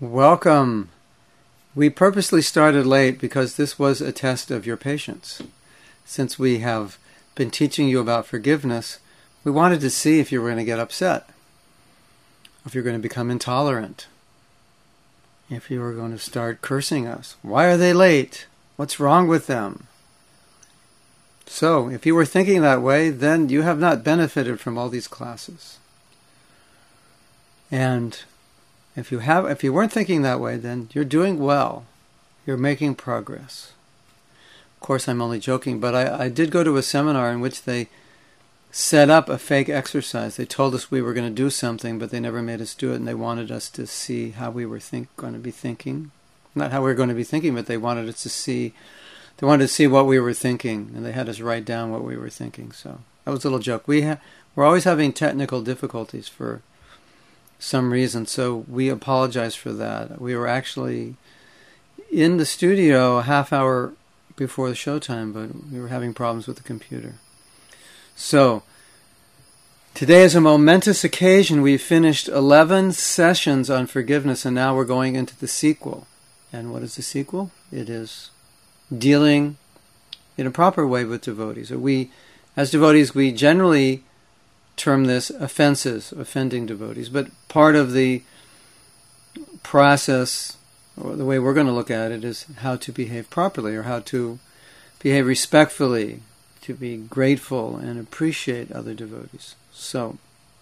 Welcome. We purposely started late because this was a test of your patience. Since we have been teaching you about forgiveness, we wanted to see if you were going to get upset, if you're going to become intolerant, if you were going to start cursing us. Why are they late? What's wrong with them? So, if you were thinking that way, then you have not benefited from all these classes. And if you weren't thinking that way, then you're doing well. You're making progress. Of course, I'm only joking, but I did go to a seminar in which they set up a fake exercise. They told us we were going to do something, but they never made us do it, and they wanted us to see how we were going to be thinking. Not how we were going to be thinking, but they wanted us to see. They wanted to see what we were thinking, and they had us write down what we were thinking. So that was a little joke. We're always having technical difficulties for some reason, so we apologize for that. We were actually in the studio a half hour before the showtime, but we were having problems with the computer. So, today is a momentous occasion. We've finished 11 sessions on forgiveness, and now we're going into the sequel. And what is the sequel? It is dealing in a proper way with devotees. As devotees, we generally term this offenses, offending devotees. But part of the process, or the way we're going to look at it, is how to behave properly, or how to behave respectfully, to be grateful and appreciate other devotees. So,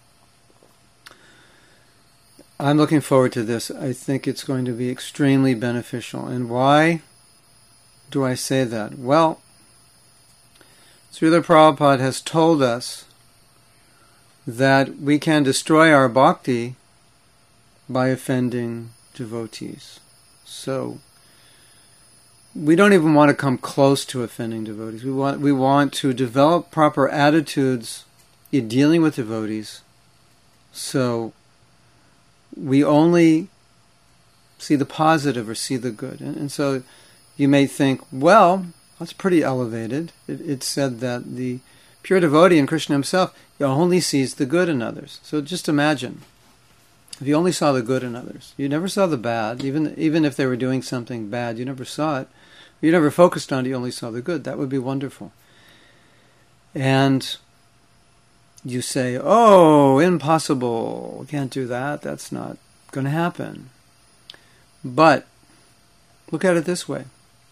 I'm looking forward to this. I think it's going to be extremely beneficial. And why do I say that? Well, Srila Prabhupada has told us that we can destroy our bhakti by offending devotees. So, we don't even want to come close to offending devotees. We want to develop proper attitudes in dealing with devotees, so we only see the positive or see the good. And so you may think, well, that's pretty elevated. It's said that the pure devotee in Krishna himself, he only sees the good in others. So just imagine, if you only saw the good in others, you never saw the bad, even if they were doing something bad, you never saw it. You never focused on it, you only saw the good. That would be wonderful. And you say, oh, impossible, we can't do that, that's not going to happen. But look at it this way.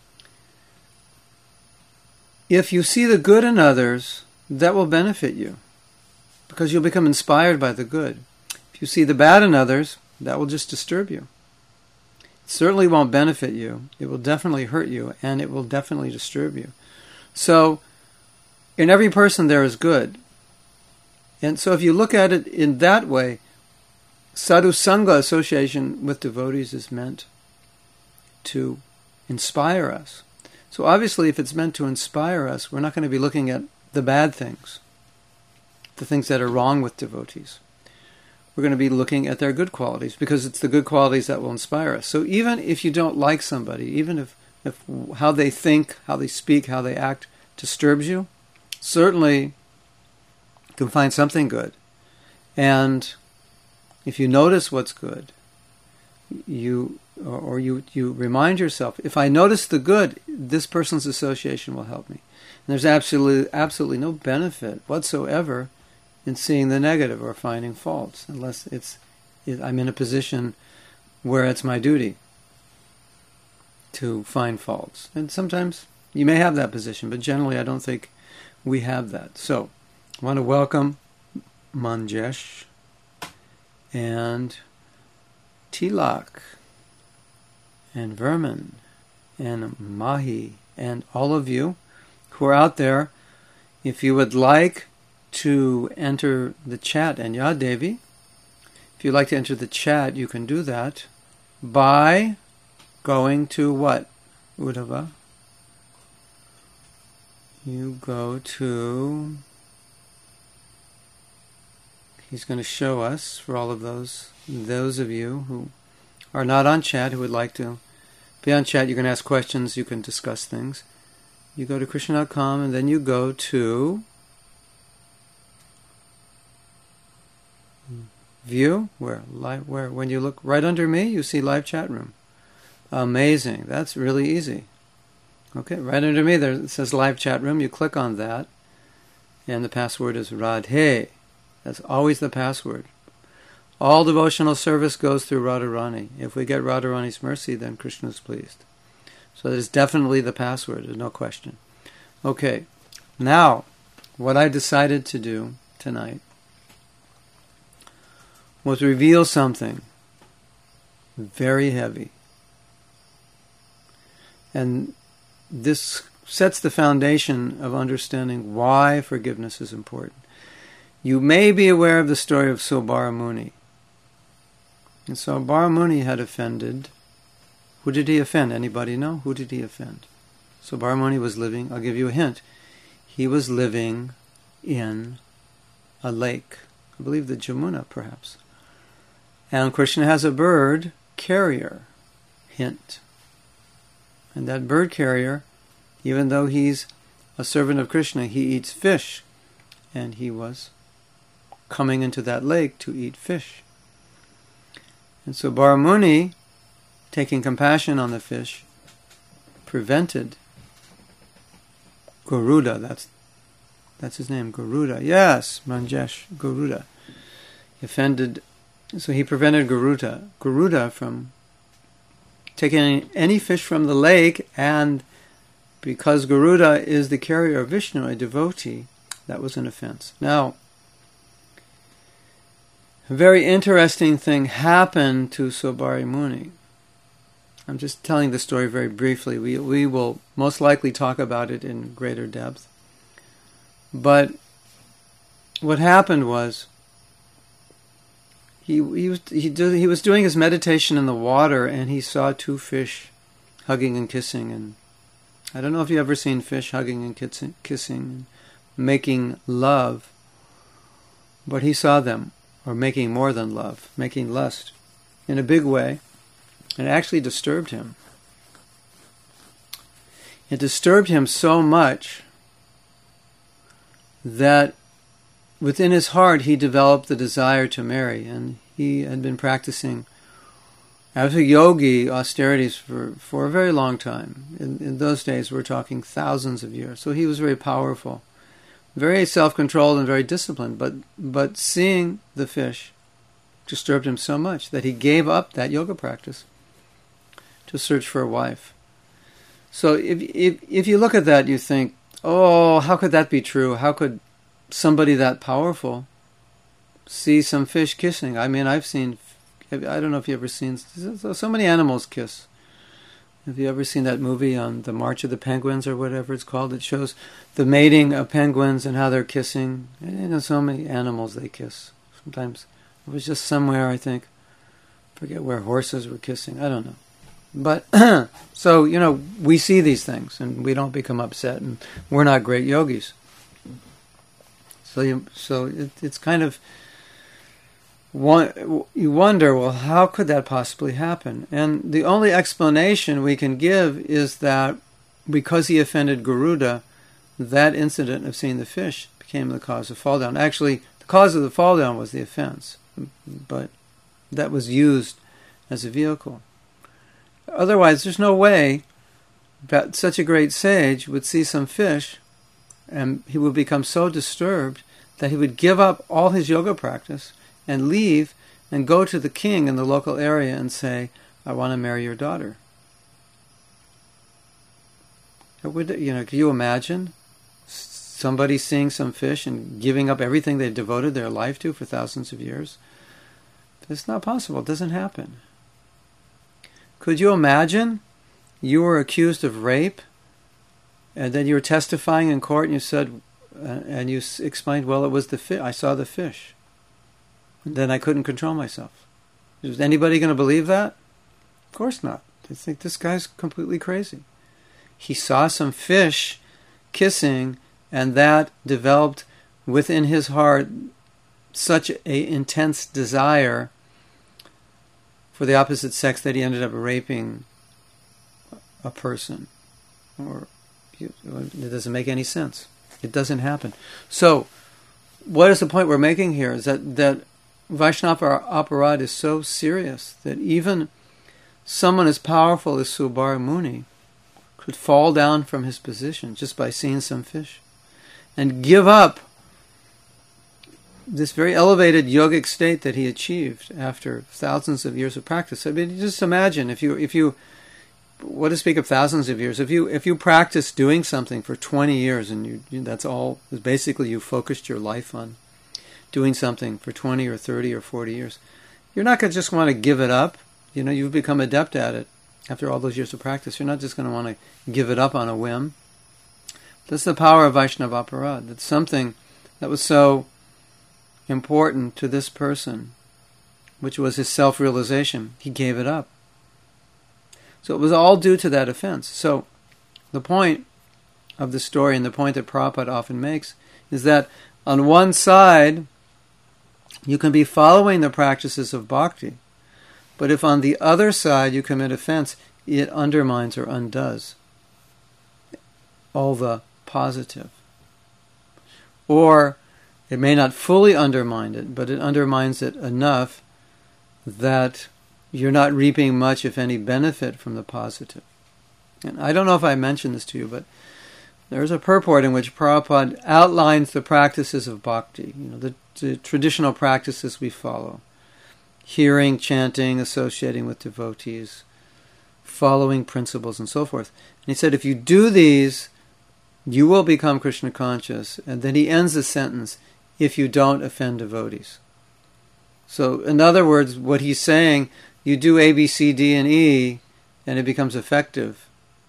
If you see the good in others, that will benefit you, because you'll become inspired by the good. If you see the bad in others, that will just disturb you. It certainly won't benefit you. It will definitely hurt you, and it will definitely disturb you. So, in every person there is good. And so if you look at it in that way, sadhu sangha, association with devotees, is meant to inspire us. So obviously if it's meant to inspire us, we're not going to be looking at the bad things, the things that are wrong with devotees. We're going to be looking at their good qualities, because it's the good qualities that will inspire us. So even if you don't like somebody, even if how they think, how they speak, how they act disturbs you, certainly you can find something good. And if you notice what's good, you remind yourself, if I notice the good, this person's association will help me. And there's absolutely no benefit whatsoever in seeing the negative or finding faults, unless I'm in a position where it's my duty to find faults. And sometimes you may have that position, but generally I don't think we have that. So, I want to welcome Manjesh and Tilak and Vermin and Mahi and all of you who are out there. If you would like to enter the chat, and Yadevi, if you'd like to enter the chat, you can do that by going to what, Uddhava? You go to, he's going to show us, for all of those of you who are not on chat, who would like to be on chat, you can ask questions, you can discuss things. You go to Krishna.com, and then you go to view? Where when you look right under me, you see live chat room. Amazing. That's really easy. Okay, right under me there it says live chat room. You click on that, and the password is Radhe. That's always the password. All devotional service goes through Radharani. If we get Radharani's mercy, then Krishna is pleased. So that is definitely the password. There's no question. Okay, now what I decided to do tonight was reveal something very heavy. And this sets the foundation of understanding why forgiveness is important. You may be aware of the story of Sobara Muni. And Sobara Muni had offended. Who did he offend? Anybody know? Who did he offend? Sobara Muni was living, I'll give you a hint. He was living in a lake. I believe the Jamuna, perhaps. And Krishna has a bird carrier. Hint. And that bird carrier, even though he's a servant of Krishna, he eats fish. And he was coming into that lake to eat fish. And so Sobara Muni, taking compassion on the fish, prevented Garuda, that's his name, Garuda. Yes, Manjesh, Garuda. So he prevented Garuda from taking any fish from the lake, and because Garuda is the carrier of Vishnu, a devotee, that was an offense. Now, a very interesting thing happened to Sobara Muni. I'm just telling the story very briefly. We will most likely talk about it in greater depth. But what happened was he was doing his meditation in the water, and he saw two fish hugging and kissing. And I don't know if you've ever seen fish hugging and kissing, making love, but he saw them, or making more than love, making lust in a big way. And it actually disturbed him. It disturbed him so much that within his heart he developed the desire to marry. And he had been practicing as a yogi austerities for a very long time. In those days we're talking thousands of years. So he was very powerful, very self-controlled and very disciplined. But seeing the fish disturbed him so much that he gave up that yoga practice to search for a wife. So if you look at that, you think, oh, how could that be true? How could somebody that powerful see some fish kissing? I mean, I don't know if you've ever seen, so many animals kiss. Have you ever seen that movie on the March of the Penguins or whatever it's called? It shows the mating of penguins and how they're kissing. And so many animals they kiss. Sometimes it was just somewhere, I think. Forget where horses were kissing. I don't know. But, so, we see these things and we don't become upset, and we're not great yogis. So it's kind of, you wonder, well, how could that possibly happen? And the only explanation we can give is that because he offended Garuda, that incident of seeing the fish became the cause of fall down. Actually, the cause of the fall down was the offense, but that was used as a vehicle. Otherwise, there's no way that such a great sage would see some fish and he would become so disturbed that he would give up all his yoga practice and leave and go to the king in the local area and say, I want to marry your daughter. Could you imagine somebody seeing some fish and giving up everything they've devoted their life to for thousands of years? It's not possible. It doesn't happen. Could you imagine you were accused of rape and then you were testifying in court and you said, and you explained, well, it was the fish. I saw the fish. And then I couldn't control myself. Is anybody going to believe that? Of course not. They think this guy's completely crazy. He saw some fish kissing, and that developed within his heart such an intense desire for the opposite sex that he ended up raping a person. It doesn't make any sense. It doesn't happen. So, what is the point we're making here? Is that Vaishnava aparad is so serious that even someone as powerful as Subara Muni could fall down from his position just by seeing some fish and give up this very elevated yogic state that he achieved after thousands of years of practice. I mean, just imagine if you what to speak of thousands of years, if you practice doing something for 20 years and that's all, basically you focused your life on doing something for 20 or 30 or 40 years, you're not going to just want to give it up. You've become adept at it after all those years of practice. You're not just going to want to give it up on a whim. That's the power of Vaishnava aparad. It's something that was so important to this person, which was his self-realization. He gave it up. So it was all due to that offense. So the point of the story, and the point that Prabhupada often makes, is that on one side, you can be following the practices of bhakti, but if on the other side you commit offense, it undermines or undoes all the positive. Or it may not fully undermine it, but it undermines it enough that you're not reaping much, if any, benefit from the positive. And I don't know if I mentioned this to you, but there's a purport in which Prabhupada outlines the practices of bhakti, the traditional practices we follow. Hearing, chanting, associating with devotees, following principles, and so forth. And he said, if you do these, you will become Krishna conscious. And then he ends the sentence, if you don't offend devotees. So, in other words, what he's saying, you do A, B, C, D, and E, and it becomes effective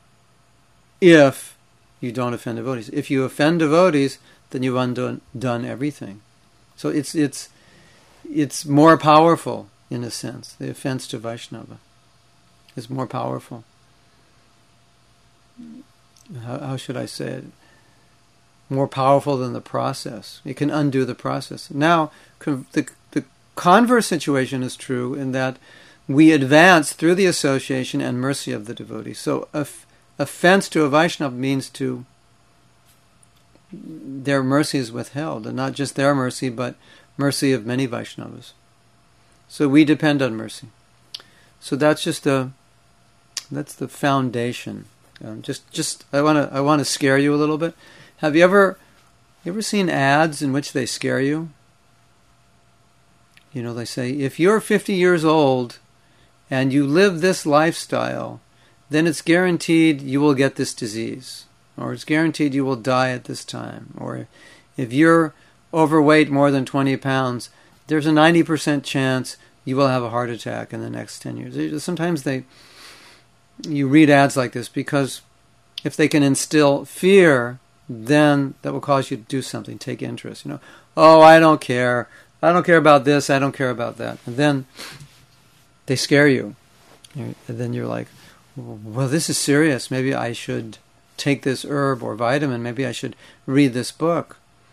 if you don't offend devotees. If you offend devotees, then you've undone everything. So it's more powerful, in a sense. The offense to Vaishnava is more powerful. How should I say it? More powerful than the process. It can undo the process. Now, the converse situation is true in that we advance through the association and mercy of the devotee. So offense to a Vaishnava means their mercy is withheld, and not just their mercy, but mercy of many Vaishnavas. So we depend on mercy. So that's the foundation. I want to scare you a little bit. Have you ever seen ads in which they scare you? They say, if you're 50 years old and you live this lifestyle, then it's guaranteed you will get this disease. Or it's guaranteed you will die at this time. Or if you're overweight more than 20 pounds, there's a 90% chance you will have a heart attack in the next 10 years. Sometimes you read ads like this because if they can instill fear, then that will cause you to do something, take interest. Oh, I don't care. I don't care about this. I don't care about that. And then they scare you. And then you're like, well, this is serious. Maybe I should take this herb or vitamin. Maybe I should read this book.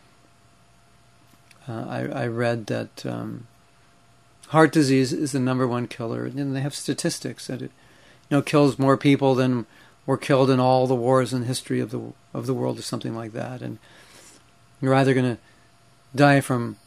I read that heart disease is the number one killer. And they have statistics that it kills more people than were killed in all the wars in the history of the world or something like that. And you're either going to die from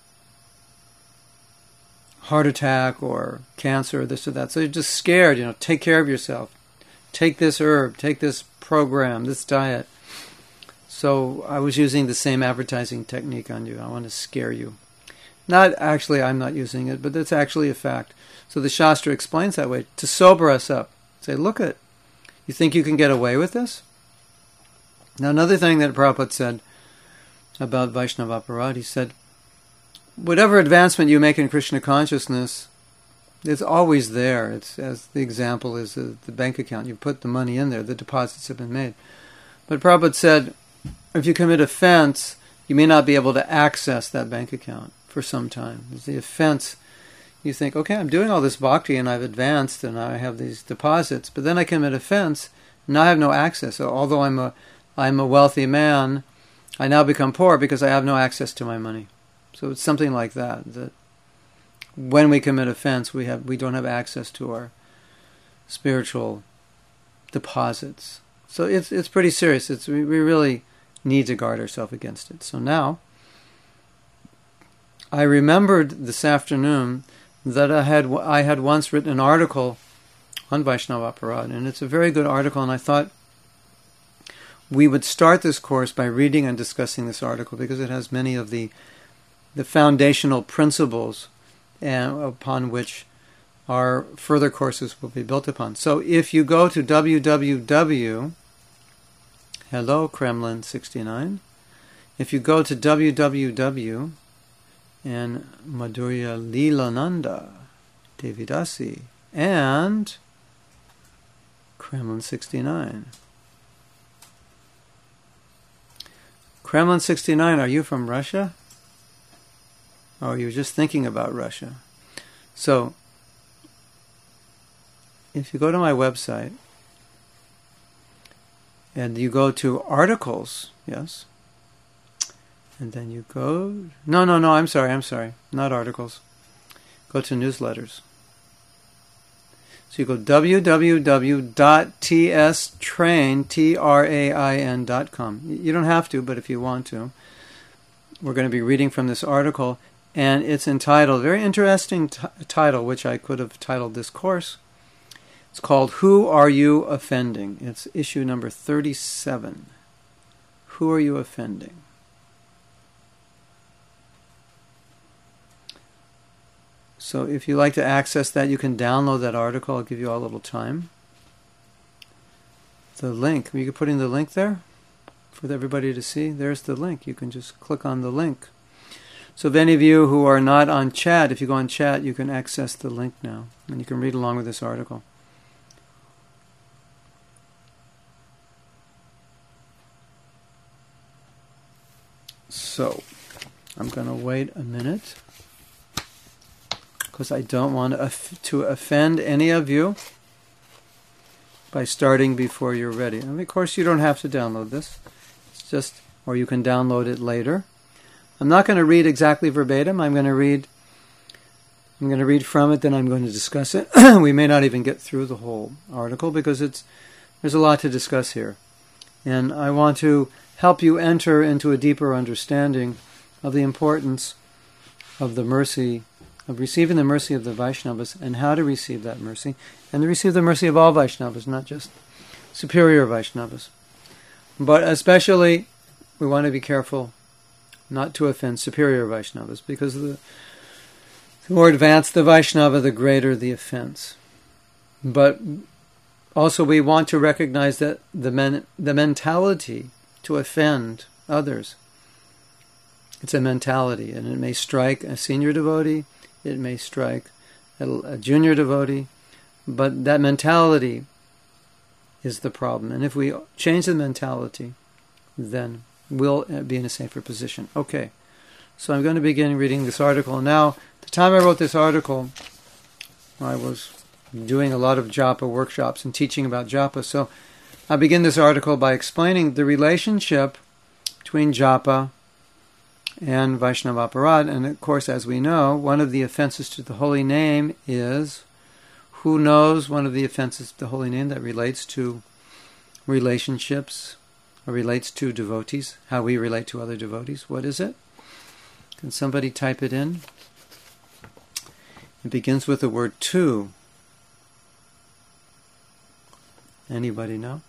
heart attack or cancer or this or that. So you're just scared, take care of yourself. Take this herb, take this program, this diet. So I was using the same advertising technique on you. I want to scare you. I'm not using it, but that's actually a fact. So the Shastra explains that way, to sober us up. Say, look at, you think you can get away with this? Now another thing that Prabhupada said about Vaishnava aparad, he said, whatever advancement you make in Krishna consciousness, it's always there. It's, as the example is the bank account. You put the money in there, the deposits have been made. But Prabhupada said, if you commit offense, you may not be able to access that bank account for some time. It's the offense. You think, okay, I'm doing all this bhakti and I've advanced and I have these deposits, but then I commit offense, and now I have no access. So although I'm a wealthy man, I now become poor because I have no access to my money. So it's something like that when we commit offense, we don't have access to our spiritual deposits. So it's pretty serious. We really need to guard ourselves against it. So now, I remembered this afternoon that I had once written an article on Vaishnava Aparad, and it's a very good article, and I thought we would start this course by reading and discussing this article because it has many of the foundational principles upon which our further courses will be built upon. So if you go to hello Kremlin 69, if you go to www and Madhurya Leelananda Devidasi and Kremlin 69. Kremlin 69, are you from Russia? Or are you just thinking about Russia? So, if you go to my website and you go to articles, yes, and then you go... No, I'm sorry. Not articles. Go to newsletters. So you go www.tstrain.com. You don't have to, but if you want to. We're going to be reading from this article, and it's entitled, very interesting title, which I could have titled this course. It's called Who Are You Offending? It's issue number 37. Who are you offending? So if you like to access that, you can download that article. I'll give you all a little time. The link, you can put in the link there for everybody to see. There's the link. You can just click on the link. So if any of you who are not on chat, if you go on chat, you can access the link now. And you can read along with this article. So, I'm going to wait a minute because I don't want to offend any of you by starting before you're ready. And of course, you don't have to download this. It's just, or you can download it later. I'm not going to read exactly verbatim. I'm going to read from it, then I'm going to discuss it. We may not even get through the whole article because there's a lot to discuss here. And I want to help you enter into a deeper understanding of the importance of the mercy, of receiving the mercy of the Vaishnavas and how to receive that mercy, and to receive the mercy of all Vaishnavas, not just superior Vaishnavas. But especially, we want to be careful not to offend superior Vaishnavas, because the more advanced the Vaishnava, the greater the offense. But also we want to recognize that the mentality to offend others, it's a mentality, and it may strike a senior devotee, it may strike a junior devotee, but that mentality is the problem. And if we change the mentality, then we'll be in a safer position. Okay, so I'm going to begin reading this article. Now, the time I wrote this article, I was doing a lot of japa workshops and teaching about japa. So I begin this article by explaining the relationship between japa and Vaishnava Aparad. And of course, as we know, one of the offenses to the holy name is, who knows one of the offenses to the holy name that relates to relationships, or relates to devotees, how we relate to other devotees? What is it? Can somebody type it in? It begins with the word to. Anybody know?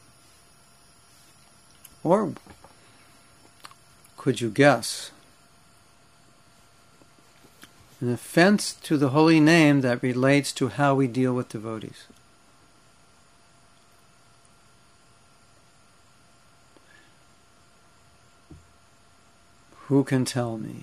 Or could you guess? An offense to the holy name that relates to how we deal with devotees. Who can tell me?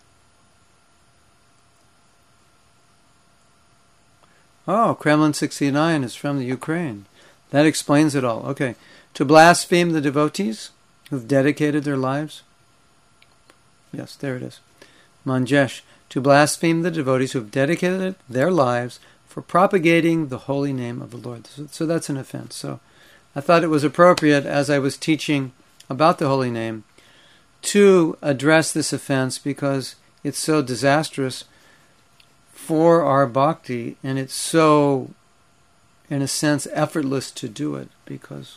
Oh, Kremlin 69 is from the Ukraine. That explains it all. Okay. To blaspheme the devotees who've dedicated their lives. Yes, there it is. Manjesh. To blaspheme the devotees who have dedicated their lives for propagating the holy name of the Lord. So that's an offense. So I thought it was appropriate, as I was teaching about the holy name, to address this offense because it's so disastrous for our bhakti, and it's so, in a sense, effortless to do it because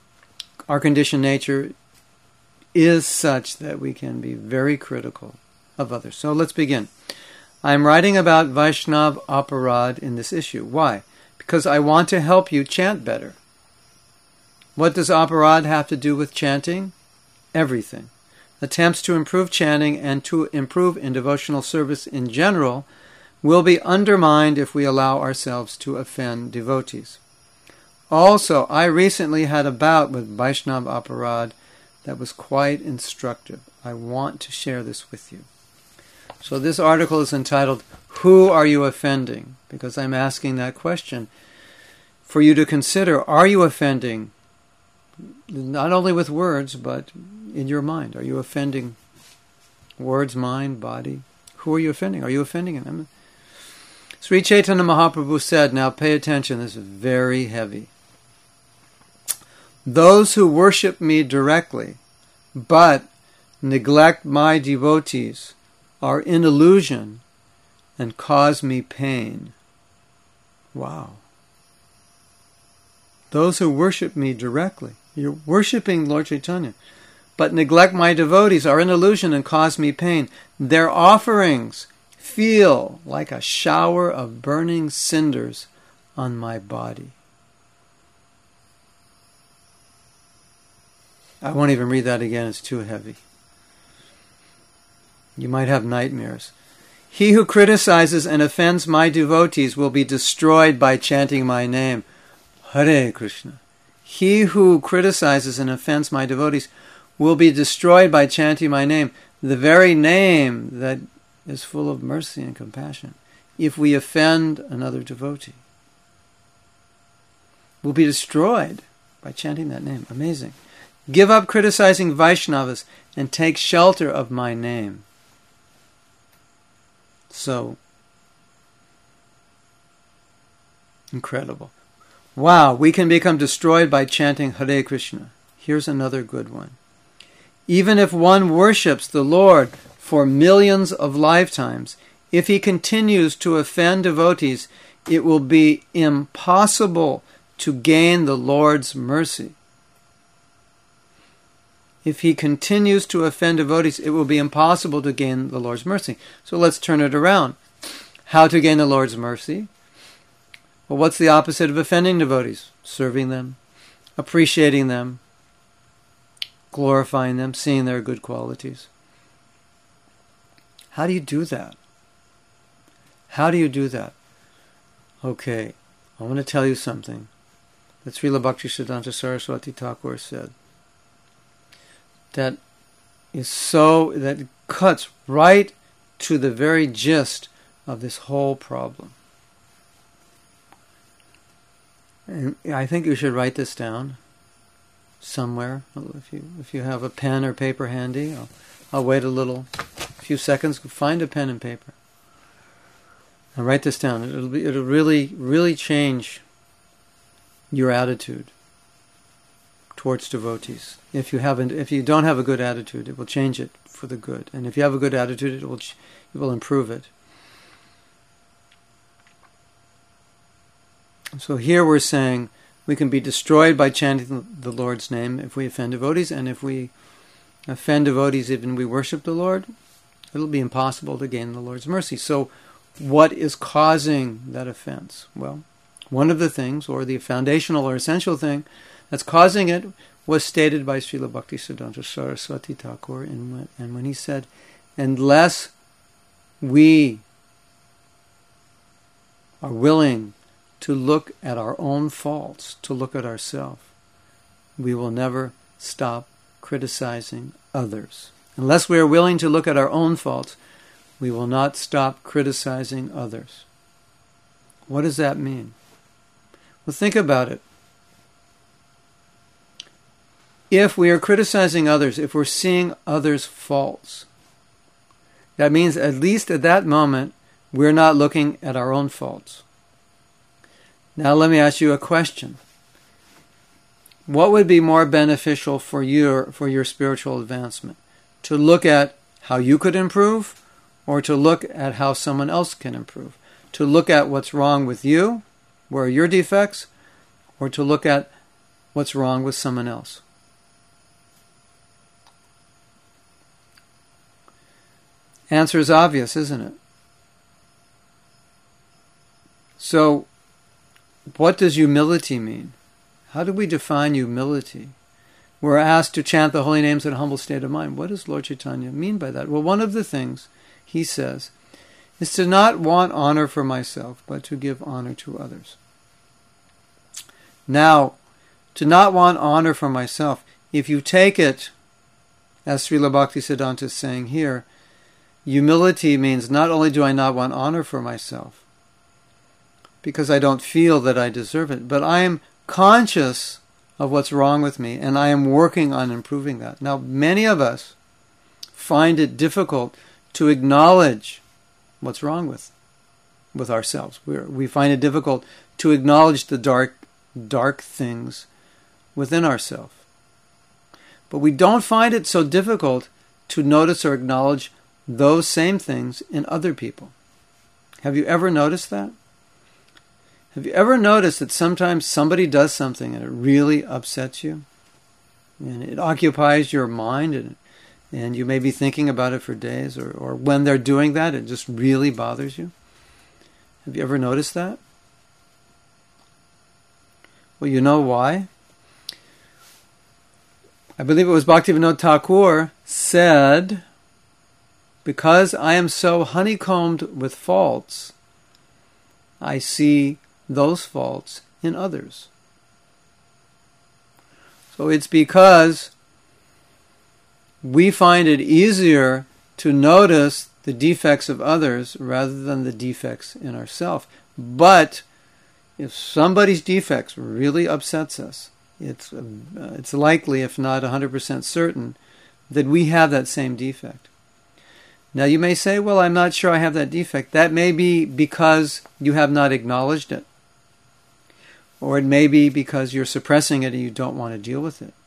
our conditioned nature is such that we can be very critical of others. So let's begin. I'm writing about Vaishnav Aparad in this issue. Why? Because I want to help you chant better. What does Aparad have to do with chanting? Everything. Attempts to improve chanting and to improve in devotional service in general will be undermined if we allow ourselves to offend devotees. Also, I recently had a bout with Vaishnav Aparad that was quite instructive. I want to share this with you. So this article is entitled, Who Are You Offending? Because I'm asking that question for you to consider. Are you offending not only with words, but in your mind? Are you offending words, mind, body? Who are you offending? Are you offending him? Sri Chaitanya Mahaprabhu said, now pay attention, this is very heavy. Those who worship me directly, but neglect my devotees, are in illusion and cause me pain. Wow. Those who worship me directly, you're worshiping Lord Chaitanya, but neglect my devotees, are in illusion and cause me pain. Their offerings feel like a shower of burning cinders on my body. I won't even read that again, it's too heavy. You might have nightmares. He who criticizes and offends my devotees will be destroyed by chanting my name. Hare Krishna. He who criticizes and offends my devotees will be destroyed by chanting my name, the very name that is full of mercy and compassion. If we offend another devotee, we'll be destroyed by chanting that name. Amazing. Give up criticizing Vaishnavas and take shelter of my name. So, incredible. Wow, we can become destroyed by chanting Hare Krishna. Here's another good one. Even if one worships the Lord for millions of lifetimes, if he continues to offend devotees, it will be impossible to gain the Lord's mercy. If he continues to offend devotees, it will be impossible to gain the Lord's mercy. So let's turn it around. How to gain the Lord's mercy? Well, what's the opposite of offending devotees? Serving them, appreciating them, glorifying them, seeing their good qualities. How do you do that? How do you do that? Okay, I want to tell you something that Srila Bhaktisiddhanta Saraswati Thakur said. That cuts right to the very gist of this whole problem. And I think you should write this down somewhere. If you have a pen or paper handy, I'll wait a few seconds. Find a pen and paper and write this down. It'll really change your attitude towards devotees. If you don't have a good attitude, it will change it for the good. And if you have a good attitude, it will improve it. So here we're saying we can be destroyed by chanting the Lord's name if we offend devotees, and if we offend devotees even we worship the Lord, it'll be impossible to gain the Lord's mercy. So what is causing that offense? Well, one of the things, or the foundational or essential thing that's causing it, was stated by Srila Bhaktisiddhanta Saraswati Thakur, and when he said, unless we are willing to look at our own faults, to look at ourselves, we will never stop criticizing others. Unless we are willing to look at our own faults, we will not stop criticizing others. What does that mean? Well, think about it. If we are criticizing others, if we're seeing others' faults, that means at least at that moment, we're not looking at our own faults. Now let me ask you a question. What would be more beneficial for your spiritual advancement? To look at how you could improve, or to look at how someone else can improve? To look at what's wrong with you, where are your defects, or to look at what's wrong with someone else? Answer is obvious, isn't it? So, what does humility mean? How do we define humility? We're asked to chant the holy names in a humble state of mind. What does Lord Chaitanya mean by that? Well, one of the things he says is to not want honor for myself, but to give honor to others. Now, to not want honor for myself, if you take it, as Srila Bhaktisiddhanta is saying here, humility means not only do I not want honor for myself, because I don't feel that I deserve it, but I am conscious of what's wrong with me, and I am working on improving that. Now, many of us find it difficult to acknowledge what's wrong with ourselves. We find it difficult to acknowledge the dark things within ourselves. But we don't find it so difficult to notice or acknowledge those same things in other people. Have you ever noticed that? Have you ever noticed that sometimes somebody does something and it really upsets you? And it occupies your mind and you may be thinking about it for days, or when they're doing that, it just really bothers you? Have you ever noticed that? Well, you know why? I believe it was Bhaktivinoda Thakur said, because I am so honeycombed with faults, I see those faults in others. So it's because we find it easier to notice the defects of others rather than the defects in ourselves. But if somebody's defects really upsets us, it's likely, if not 100% certain, that we have that same defect. Now you may say, well, I'm not sure I have that defect. That may be because you have not acknowledged it. Or it may be because you're suppressing it and you don't want to deal with it.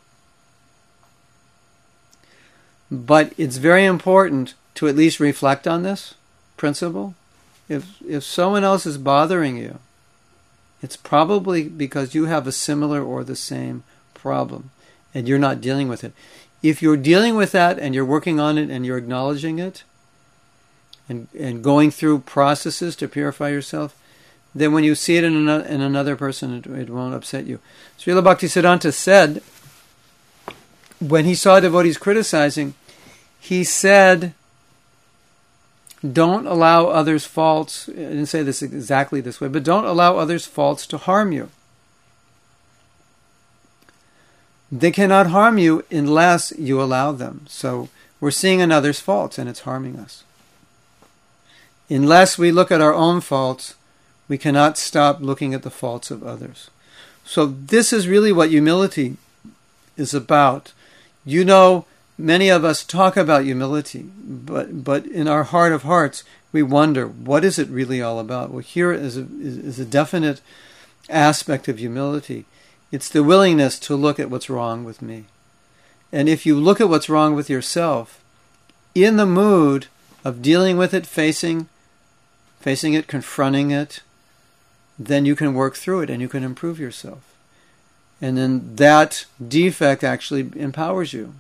But it's very important to at least reflect on this principle. If someone else is bothering you, it's probably because you have a similar or the same problem and you're not dealing with it. If you're dealing with that and you're working on it and you're acknowledging it and going through processes to purify yourself, then when you see it in another person, it won't upset you. Srila Bhaktisiddhanta said, when he saw devotees criticizing, he said, don't allow others' faults, I didn't say this exactly this way, but don't allow others' faults to harm you. They cannot harm you unless you allow them. So we're seeing another's faults and it's harming us. Unless we look at our own faults, we cannot stop looking at the faults of others. So this is really what humility is about. You know, many of us talk about humility, but in our heart of hearts, we wonder, what is it really all about? Well, here is a definite aspect of humility. It's the willingness to look at what's wrong with me. And if you look at what's wrong with yourself, in the mood of dealing with it, facing it, confronting it, then you can work through it and you can improve yourself. And then that defect actually empowers you.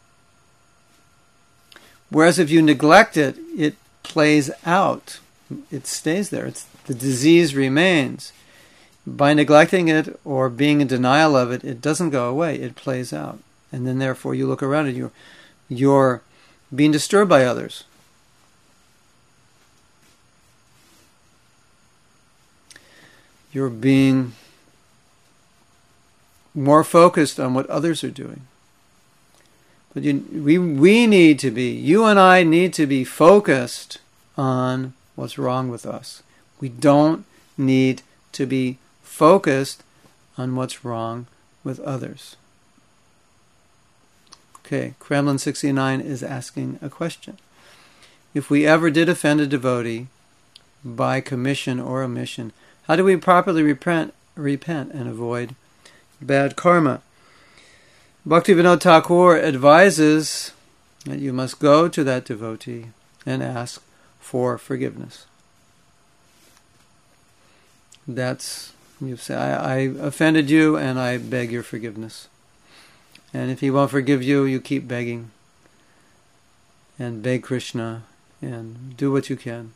Whereas if you neglect it, it plays out. It stays there. The disease remains. By neglecting it or being in denial of it, it doesn't go away. It plays out. And then therefore you look around and you're being disturbed by others. You're being more focused on what others are doing. But we need to be, you and I need to be focused on what's wrong with us. We don't need to be focused on what's wrong with others. Okay, Kremlin 69 is asking a question. If we ever did offend a devotee by commission or omission, how do we properly repent and avoid bad karma? Bhaktivinoda Thakur advises that you must go to that devotee and ask for forgiveness. You say, I offended you and I beg your forgiveness. And if he won't forgive you, you keep begging. And beg Krishna and do what you can.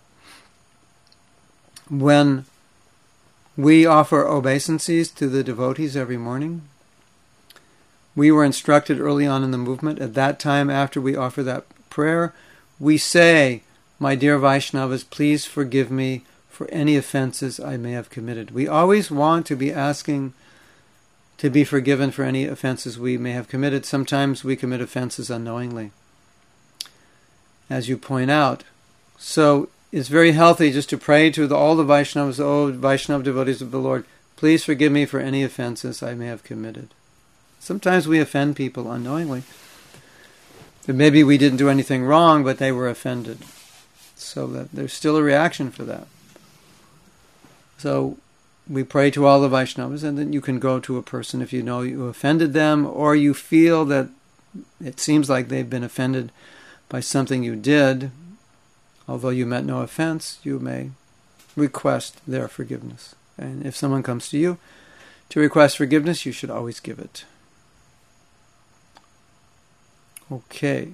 When we offer obeisances to the devotees every morning, we were instructed early on in the movement, at that time after we offer that prayer, we say, "My dear Vaishnavas, please forgive me for any offenses I may have committed." We always want to be asking to be forgiven for any offenses we may have committed. Sometimes we commit offenses unknowingly, as you point out. So it's very healthy just to pray to all the Vaishnavas, "Oh, Vaishnava devotees of the Lord, please forgive me for any offenses I may have committed." Sometimes we offend people unknowingly. But maybe we didn't do anything wrong, but they were offended. So that there's still a reaction for that. So we pray to all the Vaishnavas, and then you can go to a person if you know you offended them, or you feel that it seems like they've been offended by something you did. Although you meant no offense, you may request their forgiveness. And if someone comes to you to request forgiveness, you should always give it. Okay.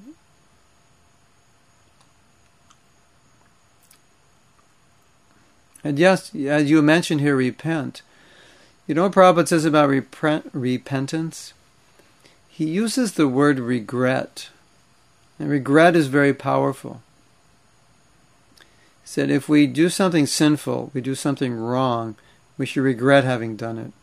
And yes, as you mentioned here, repent. You know what Prabhupada says about repentance? He uses the word regret. And regret is very powerful. He said if we do something sinful, we do something wrong, we should regret having done it.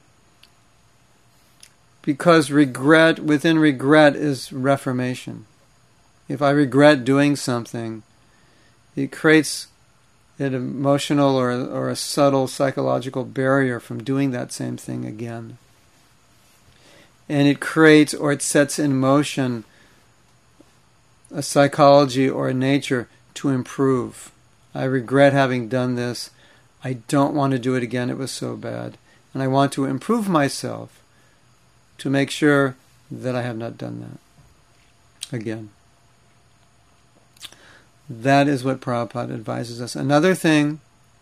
Because regret, within regret is reformation. If I regret doing something, it creates an emotional or a subtle psychological barrier from doing that same thing again. And it creates, or it sets in motion, a psychology or a nature to improve. I regret having done this. I don't want to do it again. It was so bad. And I want to improve myself to make sure that I have not done that again. That is what Prabhupada advises us. Another thing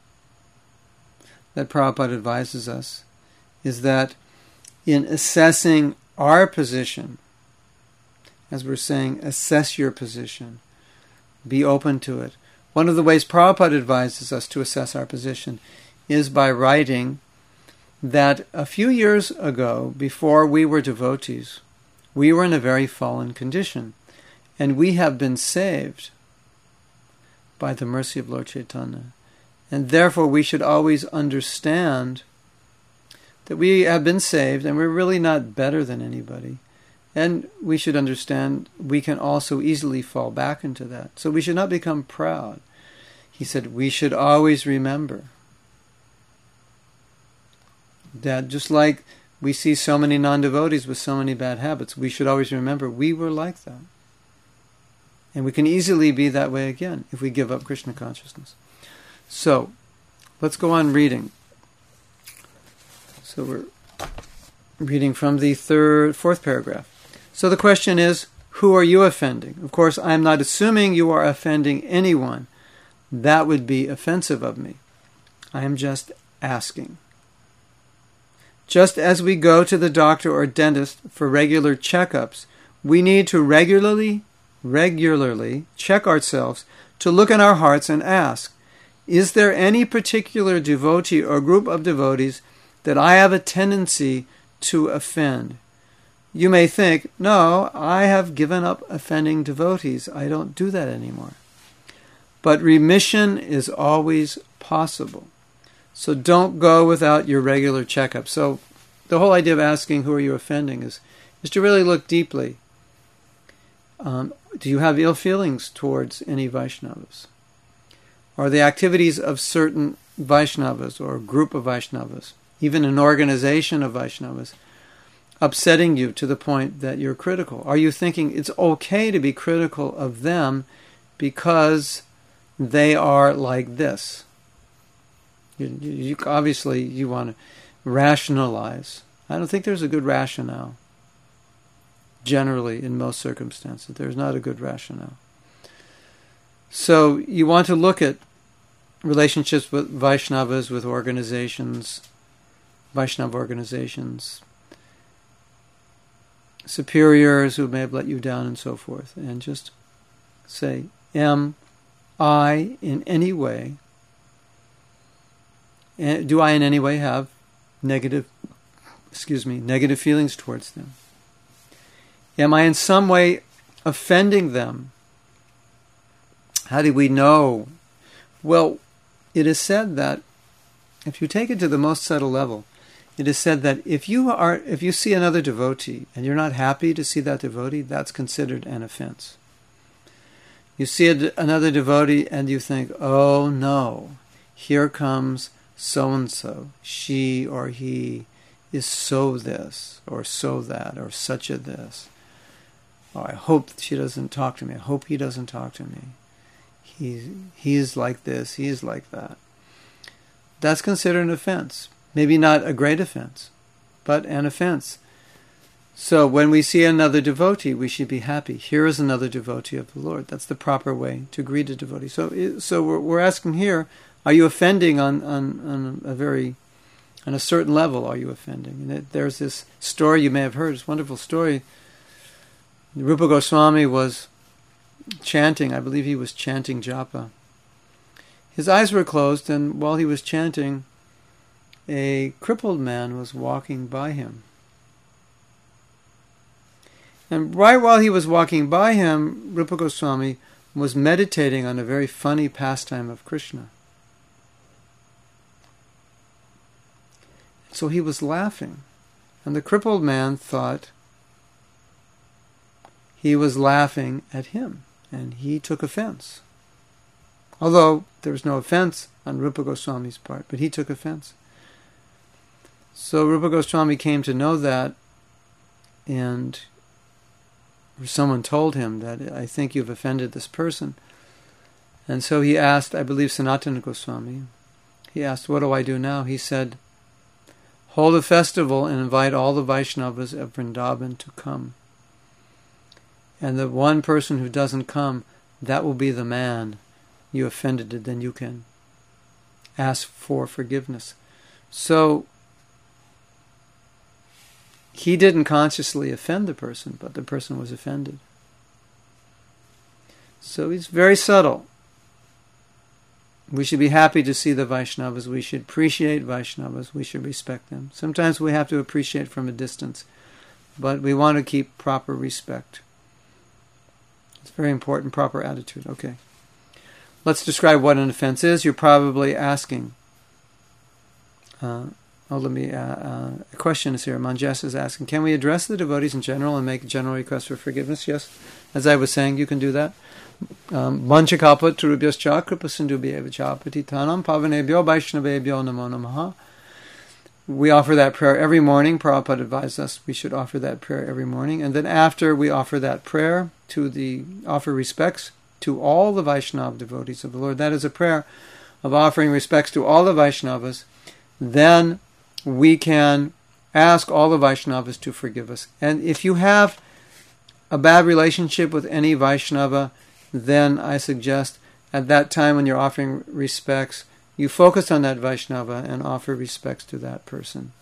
that Prabhupada advises us is that in assessing our position, as we're saying, assess your position. Be open to it. One of the ways Prabhupada advises us to assess our position is by writing that a few years ago, before we were devotees, we were in a very fallen condition, and we have been saved by the mercy of Lord Chaitanya. And therefore we should always understand that we have been saved and we're really not better than anybody. And we should understand we can also easily fall back into that. So we should not become proud. He said we should always remember that just like we see so many non-devotees with so many bad habits, we should always remember we were like that. And we can easily be that way again if we give up Krishna consciousness. So, let's go on reading. So we're reading from the fourth paragraph. So the question is, who are you offending? Of course, I'm not assuming you are offending anyone. That would be offensive of me. I am just asking. Just as we go to the doctor or dentist for regular checkups, we need to regularly check ourselves to look in our hearts and ask, is there any particular devotee or group of devotees that I have a tendency to offend? You may think, no, I have given up offending devotees. I don't do that anymore. But remission is always possible. So don't go without your regular checkup. So the whole idea of asking who are you offending is to really look deeply. Do you have ill feelings towards any Vaishnavas? Are the activities of certain Vaishnavas or a group of Vaishnavas, even an organization of Vaishnavas, upsetting you to the point that you're critical? Are you thinking it's okay to be critical of them because they are like this? You obviously, you want to rationalize. I don't think there's a good rationale. Generally, in most circumstances, there's not a good rationale. So you want to look at relationships with Vaishnavas, with organizations, Vaishnava organizations, superiors who may have let you down and so forth, and just say, am I in any way have negative feelings towards them? Am I in some way offending them? How do we know? Well, it is said that if you take it to the most subtle level, it is said that if you see another devotee and you're not happy to see that devotee, that's considered an offense. You see another devotee and you think, oh no, here comes so-and-so. She or he is so this, or so that, or such a this. Oh, I hope she doesn't talk to me. I hope he doesn't talk to me. He is like this, he is like that. That's considered an offense. Maybe not a great offense, but an offense. So when we see another devotee, we should be happy. Here is another devotee of the Lord. That's the proper way to greet a devotee. So we're asking here, are you offending on a certain level? Are you offending? And there's this story you may have heard. It's a wonderful story. Rupa Goswami was chanting. I believe he was chanting japa. His eyes were closed, and while he was chanting, a crippled man was walking by him. And right while he was walking by him, Rupa Goswami was meditating on a very funny pastime of Krishna. So he was laughing. And the crippled man thought he was laughing at him. And he took offense. Although there was no offense on Rupa Goswami's part, but he took offense. So Rupa Goswami came to know that, and someone told him that, I think you've offended this person. And so he asked, I believe Sanatana Goswami, he asked, what do I do now? He said, hold a festival and invite all the Vaishnavas of Vrindavan to come. And the one person who doesn't come, that will be the man you offended, and then you can ask for forgiveness. So he didn't consciously offend the person, but the person was offended. So he's very subtle. We should be happy to see the Vaishnavas. We should appreciate Vaishnavas. We should respect them. Sometimes we have to appreciate from a distance, but we want to keep proper respect. It's very important, proper attitude. Okay. Let's describe what an offense is. You're probably asking. A question is here. Manjas is asking, can we address the devotees in general and make a general request for forgiveness? Yes. As I was saying, you can do that. Vanchakalpa turubhyascha kripasindubhyev cha patitanam pavanebhyo vaishnavebhyo namo namaha. We offer that prayer every morning. Prabhupada advised us we should offer that prayer every morning. And then after we offer that prayer, offer respects to all the Vaishnava devotees of the Lord. That is a prayer of offering respects to all the Vaishnavas. Then we can ask all the Vaishnavas to forgive us. And if you have a bad relationship with any Vaishnava, then I suggest at that time when you're offering respects, you focus on that Vaishnava and offer respects to that person.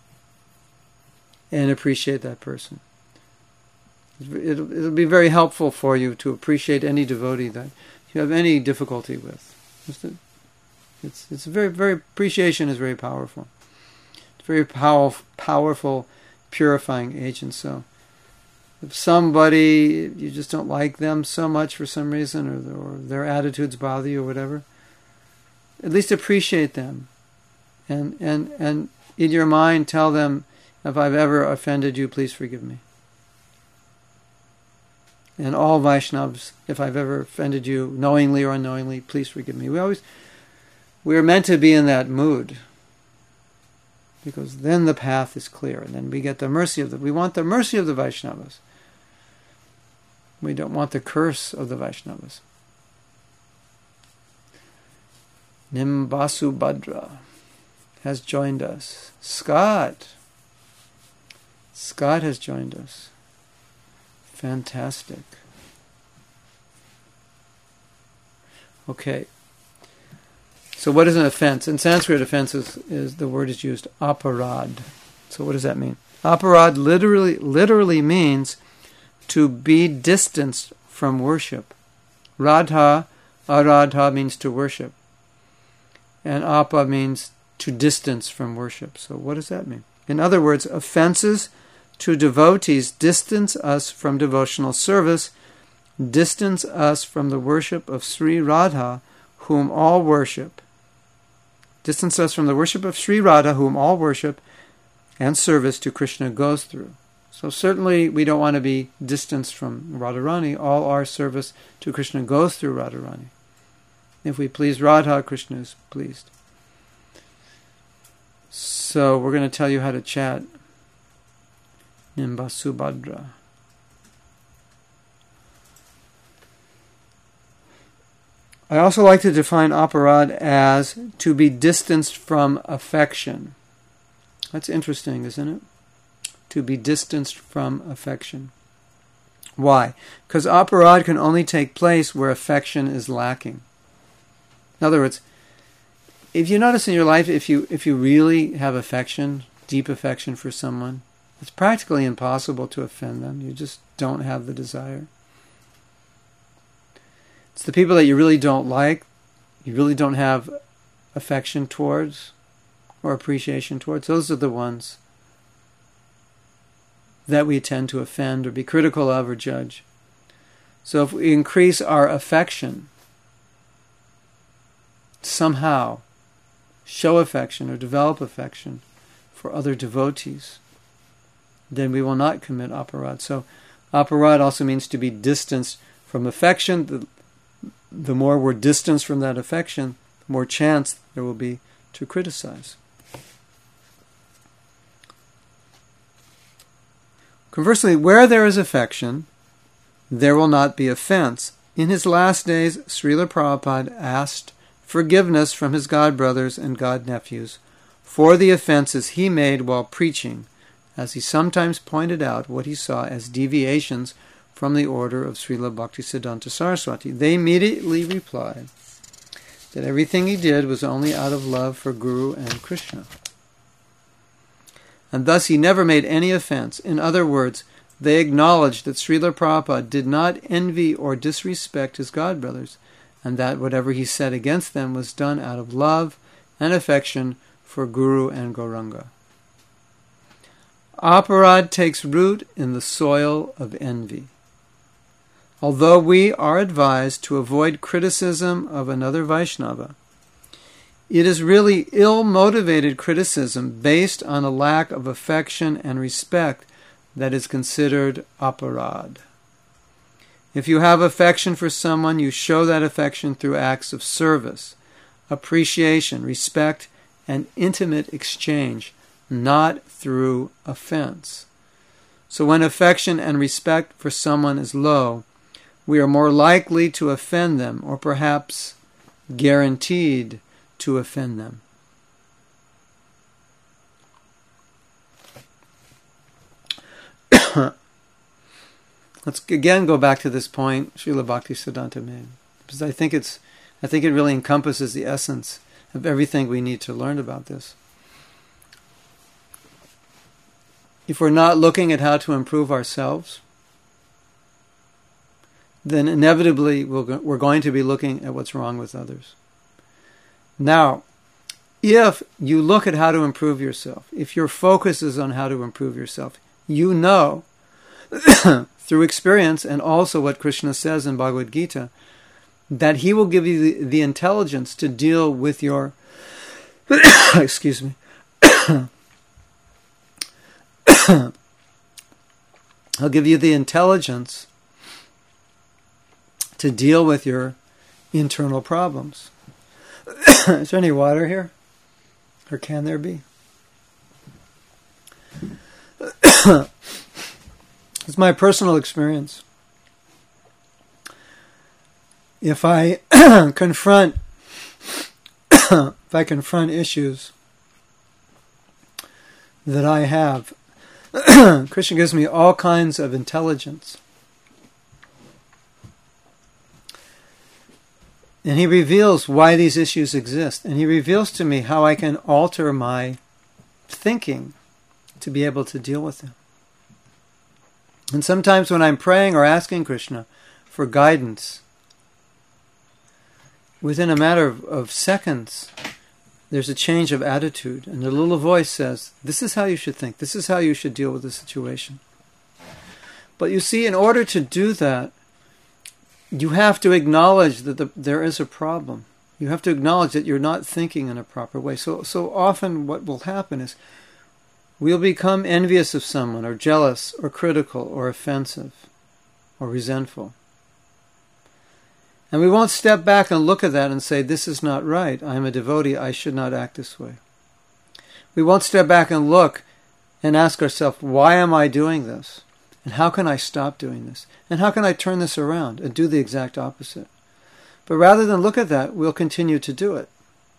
And appreciate that person. It'll be very helpful for you to appreciate any devotee that you have any difficulty with. It's very appreciation is very powerful. It's very powerful purifying agent. So if somebody, you just don't like them so much for some reason, or their attitudes bother you or whatever, at least appreciate them. And in your mind tell them, if I've ever offended you, please forgive me. And all Vaishnavas, if I've ever offended you, knowingly or unknowingly, please forgive me. We are meant to be in that mood, because then the path is clear, and then we get the mercy we want the mercy of the Vaishnavas. We don't want the curse of the Vaishnavas. Nimbasu Bhadra has joined us. Scott has joined us. Fantastic. Okay. So what is an offense? In Sanskrit, offense is the word is used, aparad. So what does that mean? Aparad literally means to be distanced from worship. Radha Aradha means to worship. And apa means to distance from worship. So what does that mean? In other words, offenses to devotees distance us from devotional service, distance us from the worship of Sri Radha, whom all worship. Distance us from the worship of Sri Radha, whom all worship and service to Krishna goes through. So certainly we don't want to be distanced from Radharani. All our service to Krishna goes through Radharani. If we please Radha, Krishna is pleased. So we're going to tell you how to chat Nimba Subhadra. I also like to define aparad as to be distanced from affection. That's interesting, isn't it? To be distanced from affection. Why? Because aparad can only take place where affection is lacking. In other words, if you notice in your life, if you really have affection, deep affection for someone, it's practically impossible to offend them. You just don't have the desire. It's the people that you really don't like, you really don't have affection towards or appreciation towards. Those are the ones that we tend to offend or be critical of or judge. So if we increase our affection, somehow show affection or develop affection for other devotees, then we will not commit aparad. So aparad also means to be distanced from affection. The more we're distanced from that affection, the more chance there will be to criticize. Conversely, where there is affection, there will not be offense. In his last days, Srila Prabhupada asked forgiveness from his godbrothers and godnephews for the offenses he made while preaching, as he sometimes pointed out what he saw as deviations from the order of Srila Bhaktisiddhanta Saraswati. They immediately replied that everything he did was only out of love for Guru and Krishna. And thus he never made any offense. In other words, they acknowledged that Srila Prabhupada did not envy or disrespect his godbrothers, and that whatever he said against them was done out of love and affection for Guru and Gauranga. Aparad takes root in the soil of envy. Although we are advised to avoid criticism of another Vaishnava, it is really ill-motivated criticism based on a lack of affection and respect that is considered aparad. If you have affection for someone, you show that affection through acts of service, appreciation, respect, and intimate exchange, not through offense. So when affection and respect for someone is low, we are more likely to offend them, or perhaps guaranteed to offend them. Let's again go back to this point Srila Bhaktisiddhanta made, because I think it really encompasses the essence of everything we need to learn about this. If we're not looking at how to improve ourselves, then inevitably we're going to be looking at what's wrong with others. Now, if you look at how to improve yourself, if your focus is on how to improve yourself, you know through experience and also what Krishna says in Bhagavad Gita, that he will give you the intelligence to deal with your excuse me he'll give you the intelligence to deal with your internal problems. Is there any water here? Or can there be? It's my personal experience. If I confront issues that I have, Krishna gives me all kinds of intelligence. And he reveals why these issues exist. And he reveals to me how I can alter my thinking to be able to deal with them. And sometimes when I'm praying or asking Krishna for guidance, within a matter of seconds, there's a change of attitude, and the little voice says, this is how you should think, this is how you should deal with the situation. But you see, in order to do that, you have to acknowledge that there is a problem. You have to acknowledge that you're not thinking in a proper way. So often what will happen is we'll become envious of someone, or jealous, or critical, or offensive, or resentful. And we won't step back and look at that and say, this is not right. I'm a devotee. I should not act this way. We won't step back and look and ask ourselves, why am I doing this? And how can I stop doing this? And how can I turn this around and do the exact opposite? But rather than look at that, we'll continue to do it.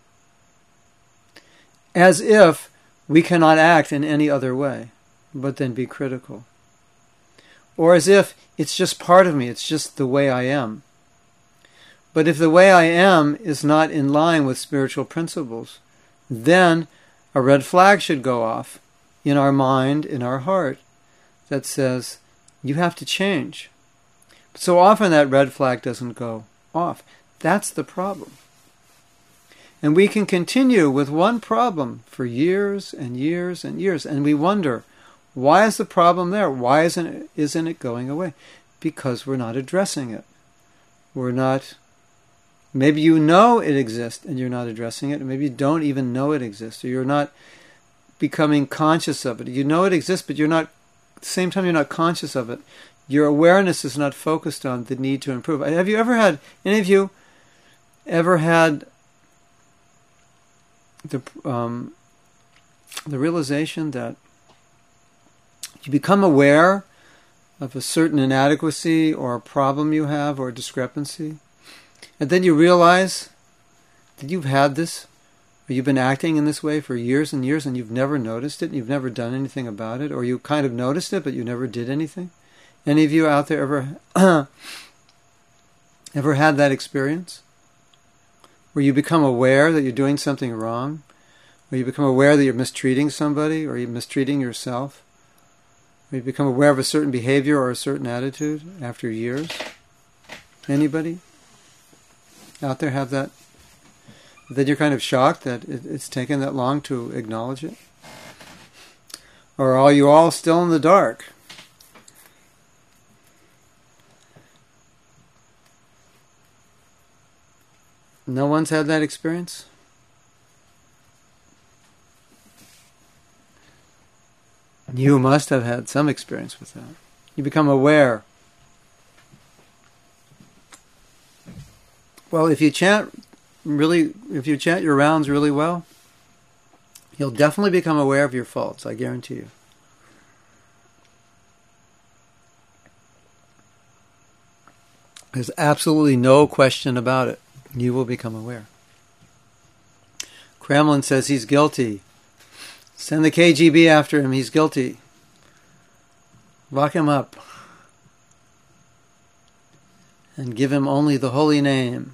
As if we cannot act in any other way, but then be critical. Or as if it's just part of me, it's just the way I am. But if the way I am is not in line with spiritual principles, then a red flag should go off in our mind, in our heart, that says, you have to change. So often that red flag doesn't go off. That's the problem. And we can continue with one problem for years and years and years, and we wonder, why is the problem there? Why isn't it going away? Because we're not addressing it. Maybe you know it exists and you're not addressing it, and maybe you don't even know it exists, or you're not becoming conscious of it. You know it exists, but at the same time you're not conscious of it. Your awareness is not focused on the need to improve. Have you ever had, any of you ever had the realization that you become aware of a certain inadequacy or a problem you have or a discrepancy, and then you realize that you've had this, or you've been acting in this way for years and years, and you've never noticed it, and you've never done anything about it, or you kind of noticed it, but you never did anything? Any of you out there ever had that experience? Where you become aware that you're doing something wrong, or you become aware that you're mistreating somebody, or you're mistreating yourself, or you become aware of a certain behavior or a certain attitude after years? Anybody out there have that? That you're kind of shocked that it's taken that long to acknowledge it? Or are you all still in the dark? No one's had that experience? You must have had some experience with that. You become aware. Well, if you chant your rounds really well, you'll definitely become aware of your faults, I guarantee you. There's absolutely no question about it. You will become aware. Kremlin says he's guilty. Send the KGB after him. He's guilty. Lock him up. And give him only the holy name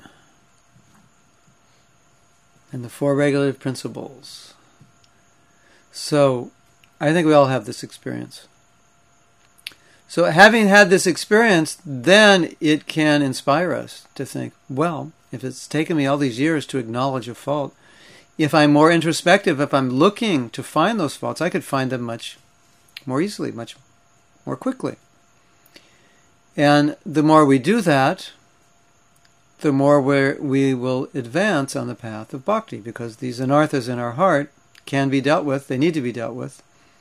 and the 4 regulative principles. So, I think we all have this experience. So having had this experience, then it can inspire us to think, well, if it's taken me all these years to acknowledge a fault, if I'm more introspective, if I'm looking to find those faults, I could find them much more easily, much more quickly. And the more we do that, the more we will advance on the path of bhakti, because these anarthas in our heart can be dealt with, they need to be dealt with.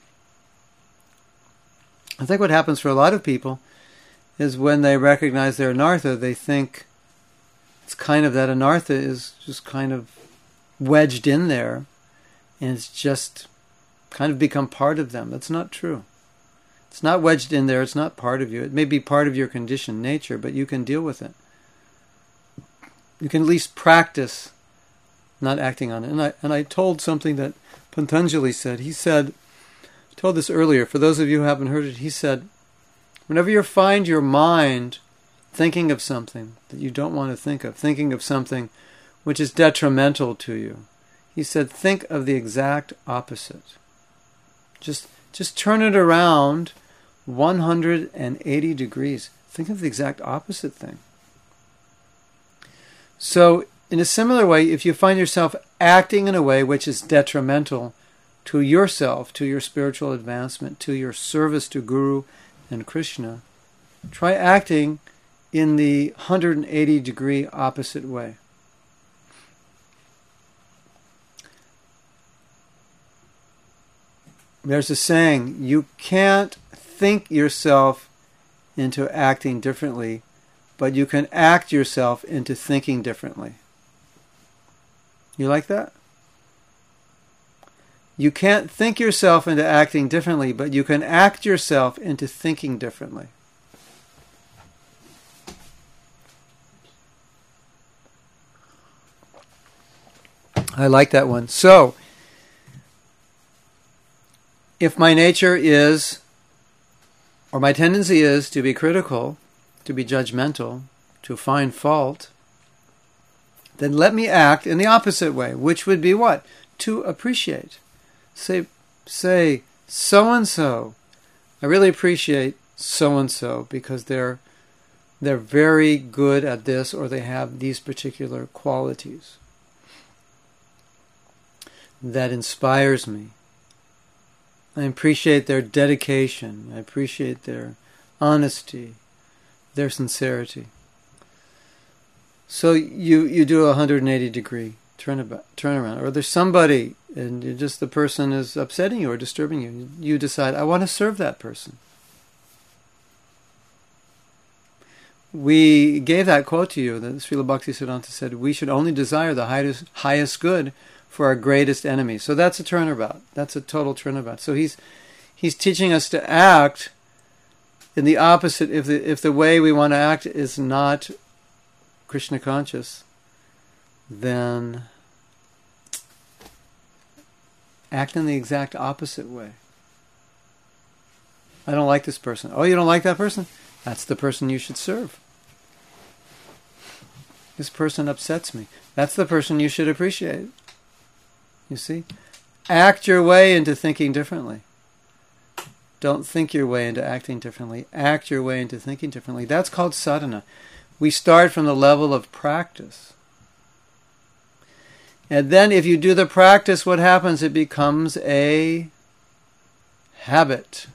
I think what happens for a lot of people is when they recognize their anartha, they think it's kind of that anartha is just kind of wedged in there, and it's just kind of become part of them. That's not true. It's not wedged in there, it's not part of you. It may be part of your conditioned nature, but you can deal with it. You can at least practice not acting on it. And I told something that Patanjali said. He said, I told this earlier, for those of you who haven't heard it, he said, whenever you find your mind thinking of something that you don't want to think of, thinking of something which is detrimental to you, he said, think of the exact opposite. Just turn it around 180 degrees. Think of the exact opposite thing. So in a similar way, if you find yourself acting in a way which is detrimental to yourself, to your spiritual advancement, to your service to Guru and Krishna, try acting in the 180-degree opposite way. There's a saying, you can't think yourself into acting differently, but you can act yourself into thinking differently. You like that? You can't think yourself into acting differently, but you can act yourself into thinking differently. I like that one. So, if my nature is, or my tendency is to be critical, to be judgmental, to find fault, then let me act in the opposite way, which would be what? To appreciate. Say, so-and-so, I really appreciate so-and-so because they're very good at this, or they have these particular qualities. That inspires me. I appreciate their dedication. I appreciate their honesty, their sincerity. So you do a 180-degree turnaround. Or there's somebody, and the person is upsetting you or disturbing you. You decide, I want to serve that person. We gave that quote to you that Srila Bhaktisiddhanta said, we should only desire the highest good for our greatest enemy. So that's a turnabout. That's a total turnabout. So he's teaching us to act in the opposite. If the way we want to act is not Krishna conscious, then act in the exact opposite way. I don't like this person. Oh, you don't like that person? That's the person you should serve. This person upsets me. That's the person you should appreciate. You see? Act your way into thinking differently. Don't think your way into acting differently. Act your way into thinking differently. That's called sadhana. We start from the level of practice. And then if you do the practice, what happens? It becomes a habit.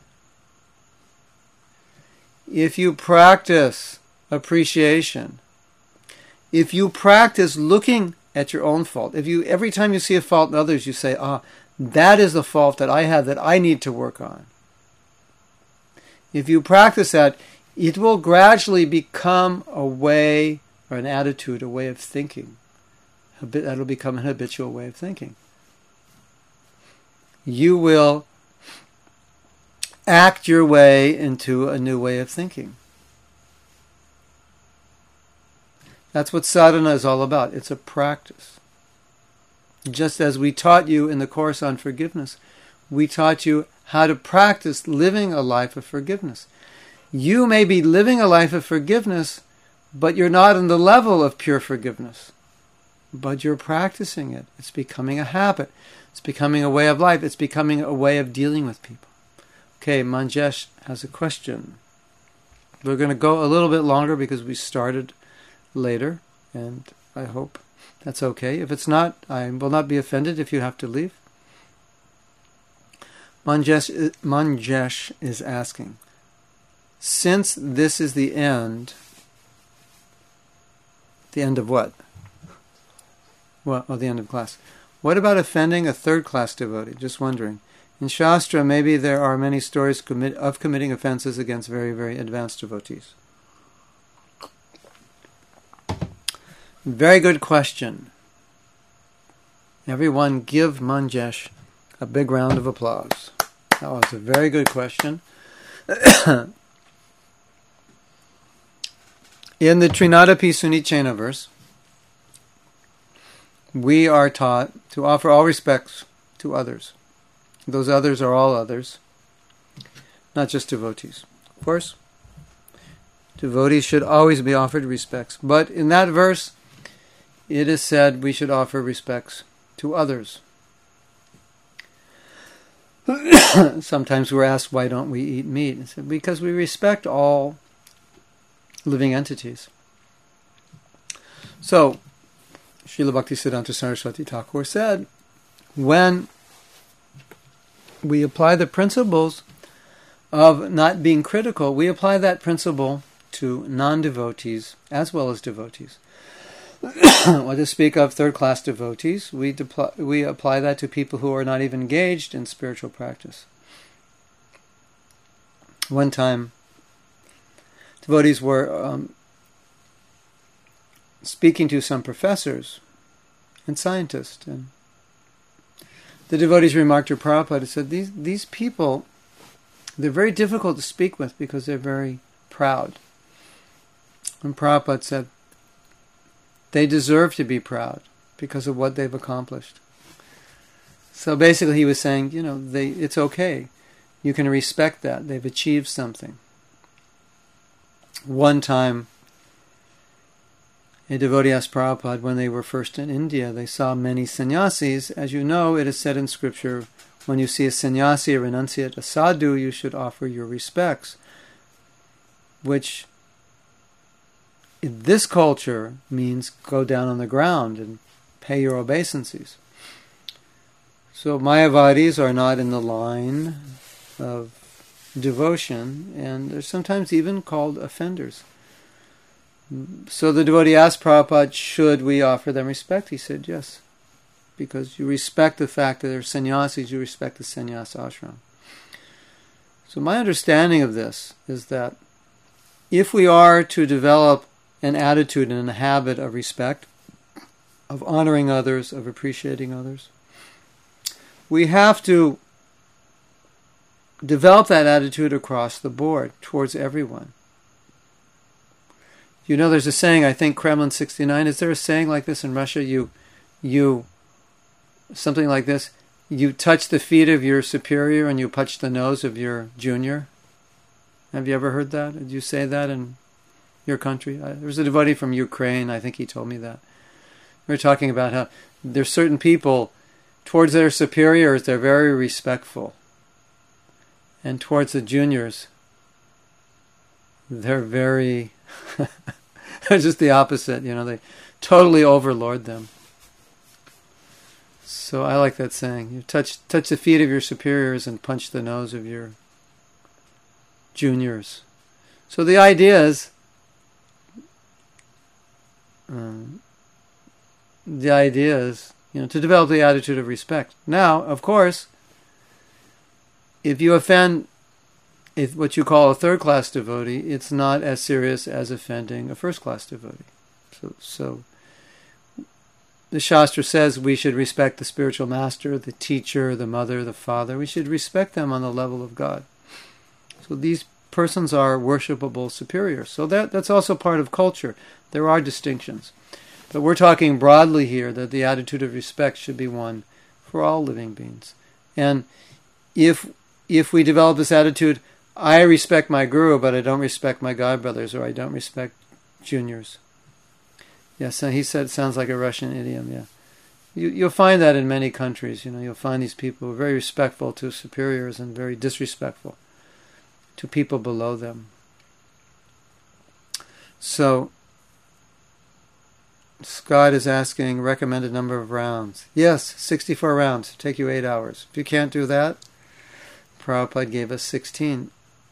If you practice appreciation, if you practice looking at your own fault, every time you see a fault in others, you say, that is the fault that I have that I need to work on. If you practice that, it will gradually become a way, or an attitude, a way of thinking. That'll become an habitual way of thinking. You will act your way into a new way of thinking. That's what sadhana is all about. It's a practice. Just as we taught you in the course on forgiveness, we taught you how to practice living a life of forgiveness. You may be living a life of forgiveness, but you're not on the level of pure forgiveness. But you're practicing it. It's becoming a habit. It's becoming a way of life. It's becoming a way of dealing with people. Okay, Manjesh has a question. We're going to go a little bit longer because we started later, and I hope that's okay. If it's not, I will not be offended if you have to leave. Manjesh is asking, since this is the end of what? Well, the end of class. What about offending a third-class devotee? Just wondering. In Shastra, maybe there are many stories of committing offenses against very, very advanced devotees. Very good question. Everyone give Manjesh a big round of applause. That was a very good question. In the Trinadapi Sunicena verse, we are taught to offer all respects to others. Those others are all others, not just devotees. Of course, devotees should always be offered respects. But in that verse, it is said we should offer respects to others. Sometimes we're asked, why don't we eat meat? I said, because we respect all living entities. So, Srila Bhaktisiddhanta Saraswati Thakur said, when we apply the principles of not being critical, we apply that principle to non-devotees as well as devotees. Well, to speak of third-class devotees, we apply that to people who are not even engaged in spiritual practice. One time, devotees were speaking to some professors and scientists, and the devotees remarked to Prabhupada and said, these people, they're very difficult to speak with because they're very proud. And Prabhupada said, they deserve to be proud because of what they've accomplished. So basically he was saying, it's okay. You can respect that. They've achieved something. One time, a devotee asked Prabhupada, when they were first in India, they saw many sannyasis. As you know, it is said in Scripture, when you see a sannyasi or renunciate, a sadhu, you should offer your respects, which in this culture means go down on the ground and pay your obeisances. So Mayavadis are not in the line of devotion, and they're sometimes even called offenders. So the devotee asked Prabhupada, should we offer them respect? He said, yes, because you respect the fact that they're sannyasis, you respect the sannyas ashram. So my understanding of this is that if we are to develop an attitude and a habit of respect, of honoring others, of appreciating others, we have to develop that attitude across the board, towards everyone. There's a saying, I think Kremlin 69, is there a saying like this in Russia? You something like this, you touch the feet of your superior and you touch the nose of your junior. Have you ever heard that? Did you say that in your country? There was a devotee from Ukraine, I think he told me that. We were talking about how there's certain people, towards their superiors, they're very respectful. And towards the juniors, they're very... they're just the opposite, they totally overlord them. So I like that saying. You touch the feet of your superiors and punch the nose of your juniors. So the idea is, to develop the attitude of respect. Now, of course, if you offend what you call a third-class devotee, it's not as serious as offending a first-class devotee. So the Shastra says we should respect the spiritual master, the teacher, the mother, the father. We should respect them on the level of God. So these persons are worshipable superiors. So that's also part of culture. There are distinctions. But we're talking broadly here that the attitude of respect should be one for all living beings. And if we develop this attitude, I respect my guru, but I don't respect my godbrothers, or I don't respect juniors. Yes, he said it sounds like a Russian idiom, yeah. You'll find that in many countries, you'll find these people who are very respectful to superiors and very disrespectful to people below them. So, Scott is asking recommended number of rounds. Yes, 64 rounds. Take you 8 hours. If you can't do that, Prabhupada gave us 16.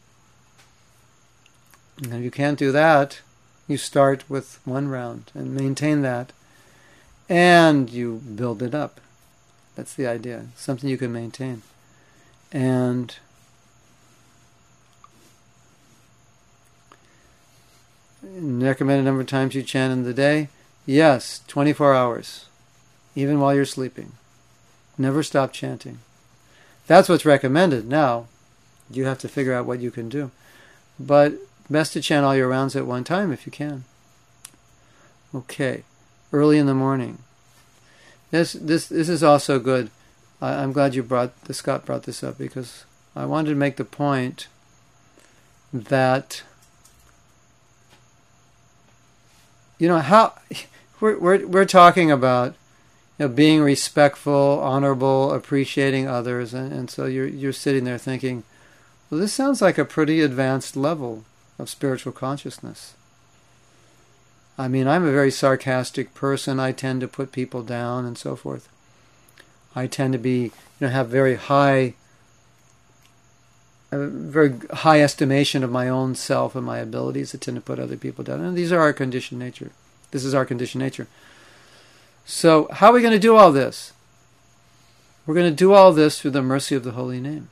And if you can't do that, you start with 1 round and maintain that, and you build it up. That's the idea. Something you can maintain. And recommended number of times you chant in the day? Yes, 24 hours, even while you're sleeping. Never stop chanting. That's what's recommended. Now, you have to figure out what you can do. But best to chant all your rounds at one time if you can. Okay, early in the morning. This is also good. I'm glad Scott brought this up, because I wanted to make the point that how we're talking about being respectful, honorable, appreciating others, and so you're sitting there thinking, well, this sounds like a pretty advanced level of spiritual consciousness. I mean, I'm a very sarcastic person. I tend to put people down and so forth. I tend to be, have very high estimation of my own self and my abilities. I tend to put other people down. And these are our conditioned nature. This is our conditioned nature. So how are we going to do all this? We're going to do all this through the mercy of the holy name.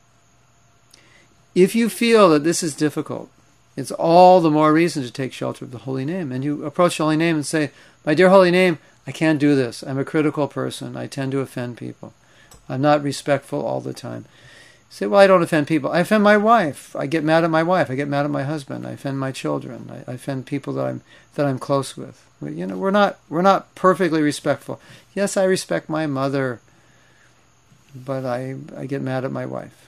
If you feel that this is difficult, it's all the more reason to take shelter of the holy name. And you approach the holy name and say, my dear holy name, I can't do this. I'm a critical person. I tend to offend people. I'm not respectful all the time. You say, well, I don't offend people. I offend my wife. I get mad at my wife. I get mad at my husband. I offend my children. I offend people that I'm close with. We're not perfectly respectful. Yes, I respect my mother, but I get mad at my wife.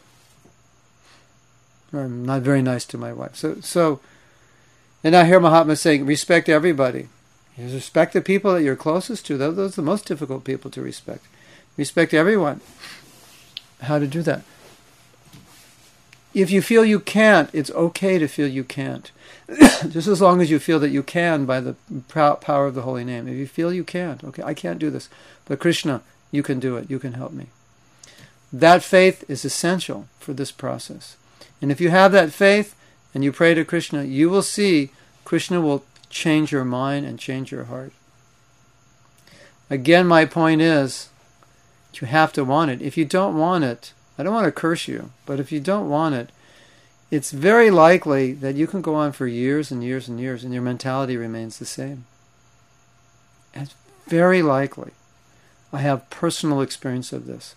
Or I'm not very nice to my wife. So, and I hear Mahatma saying, respect everybody. You respect the people that you're closest to. Those are the most difficult people to respect. Respect everyone. How to do that? If you feel you can't, it's okay to feel you can't. Just as long as you feel that you can by the power of the holy name. If you feel you can't, okay, I can't do this. But Krishna, you can do it. You can help me. That faith is essential for this process. And if you have that faith and you pray to Krishna, you will see Krishna will change your mind and change your heart. Again, my point is, you have to want it. If you don't want it, I don't want to curse you, but if you don't want it, it's very likely that you can go on for years and years and years and your mentality remains the same. It's very likely. I have personal experience of this.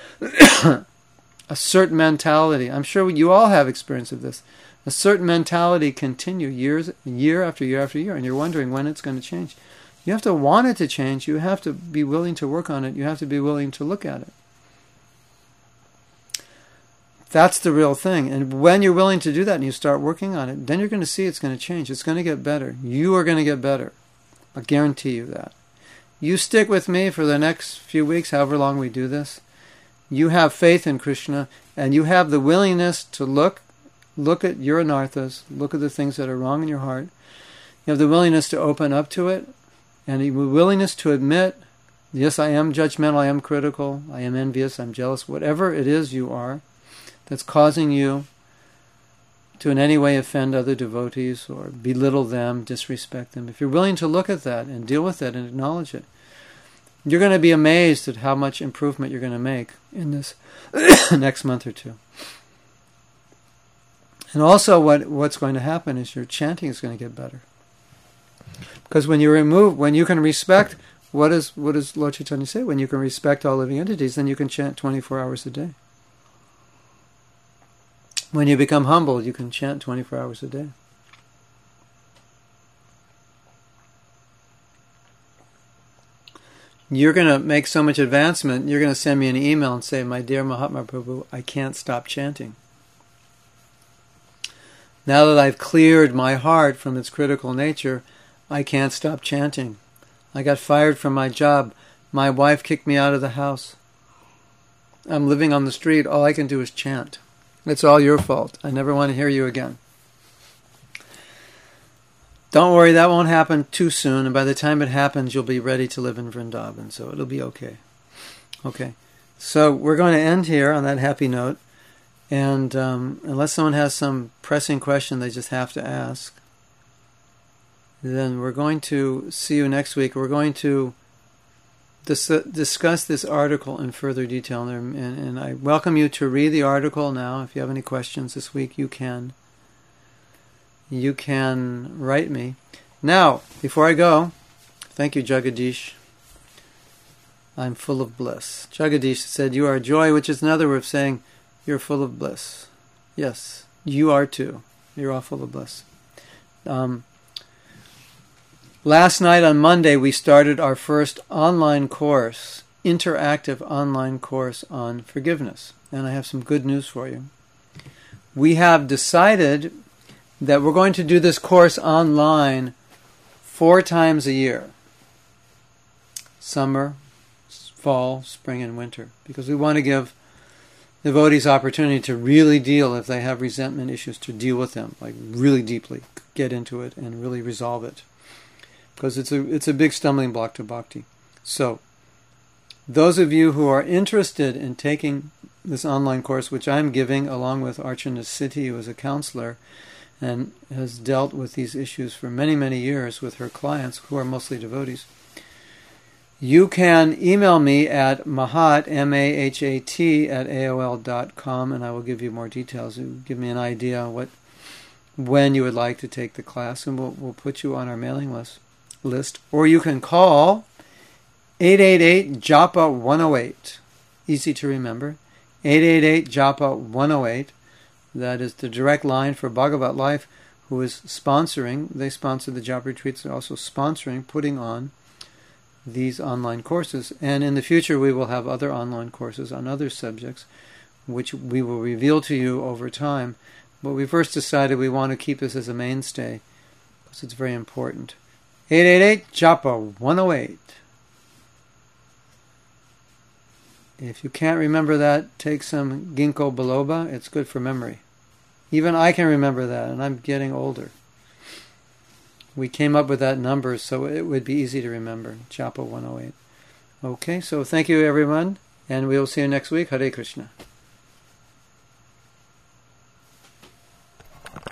A certain mentality, I'm sure you all have experience of this, a certain mentality continue year after year after year, and you're wondering when it's going to change. You have to want it to change. You have to be willing to work on it. You have to be willing to look at it. That's the real thing. And when you're willing to do that and you start working on it, then you're going to see it's going to change. It's going to get better. You are going to get better. I guarantee you that. You stick with me for the next few weeks, however long we do this. You have faith in Krishna, and you have the willingness to look at your anarthas, look at the things that are wrong in your heart. You have the willingness to open up to it, and the willingness to admit, yes, I am judgmental, I am critical, I am envious, I'm jealous, whatever it is you are that's causing you to in any way offend other devotees or belittle them, disrespect them. If you're willing to look at that and deal with it and acknowledge it, you're going to be amazed at how much improvement you're going to make in this next month or two. And also what's going to happen is your chanting is going to get better. Because when you can respect, what does Lord Chaitanya say? When you can respect all living entities, then you can chant 24 hours a day. When you become humble, you can chant 24 hours a day. You're going to make so much advancement, you're going to send me an email and say, my dear Mahatma Prabhu, I can't stop chanting. Now that I've cleared my heart from its critical nature, I can't stop chanting. I got fired from my job. My wife kicked me out of the house. I'm living on the street. All I can do is chant. It's all your fault. I never want to hear you again. Don't worry, that won't happen too soon, and by the time it happens, you'll be ready to live in Vrindavan, so it'll be okay. Okay, so we're going to end here on that happy note, and unless someone has some pressing question they just have to ask, then we're going to see you next week. We're going to discuss this article in further detail, and I welcome you to read the article now. If you have any questions this week, you can write me. Now, before I go, thank you, Jagadish. I'm full of bliss. Jagadish said, you are joy, which is another way of saying you're full of bliss. Yes, you are too. You're all full of bliss. Last night on Monday, we started our first online course, interactive online course on forgiveness. And I have some good news for you. We have decided that we're going to do this course online 4 times a year. Summer, fall, spring, and winter. Because we want to give devotees opportunity to really deal, if they have resentment issues, to deal with them, like really deeply, get into it and really resolve it. because it's a big stumbling block to bhakti. So, those of you who are interested in taking this online course, which I'm giving along with Archana Siddhi, who is a counselor and has dealt with these issues for many, many years with her clients, who are mostly devotees, you can email me at mahat, M-A-H-A-T, at AOL.com, and I will give you more details. It'll give me an idea when you would like to take the class, and we'll put you on our mailing list. Or you can call 888-JAPA-108. Easy to remember. 888-JAPA-108. That is the direct line for Bhagavat Life, who is sponsoring. They sponsor the Japa retreats. They're also sponsoring, putting on these online courses. And in the future, we will have other online courses on other subjects, which we will reveal to you over time. But we first decided we want to keep this as a mainstay, because it's very important. 888-JAPA-108. If you can't remember that, take some ginkgo biloba. It's good for memory. Even I can remember that, and I'm getting older. We came up with that number so it would be easy to remember. Japa 108. Okay, so thank you everyone, and we'll see you next week. Hare Krishna.